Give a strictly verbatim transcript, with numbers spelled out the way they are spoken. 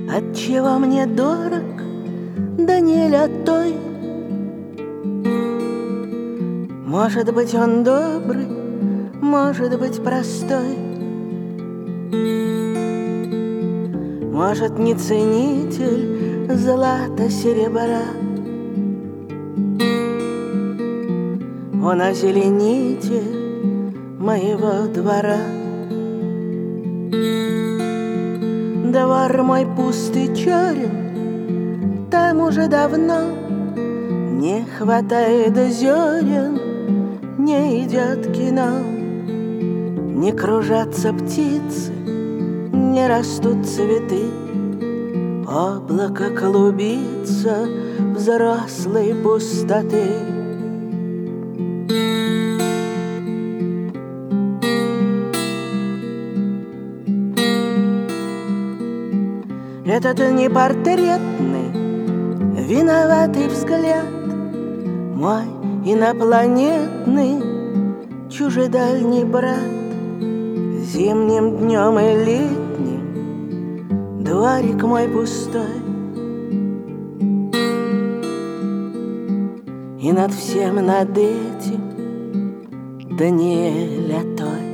Отчего мне дорог Даниэль той? Может быть, он добрый, может быть, простой, может, не ценитель злата серебра. Он озеленитель моего двора. Двор мой пустый черен, там уже давно не хватает зерен, не идет кино, не кружатся птицы, не растут цветы. Облако клубится взрослой пустоты. Этот непортретный, виноватый взгляд мой инопланетный, чужедальний брат. Зимним днем и летним дворик мой пустой, и над всем над этим Даниэль той.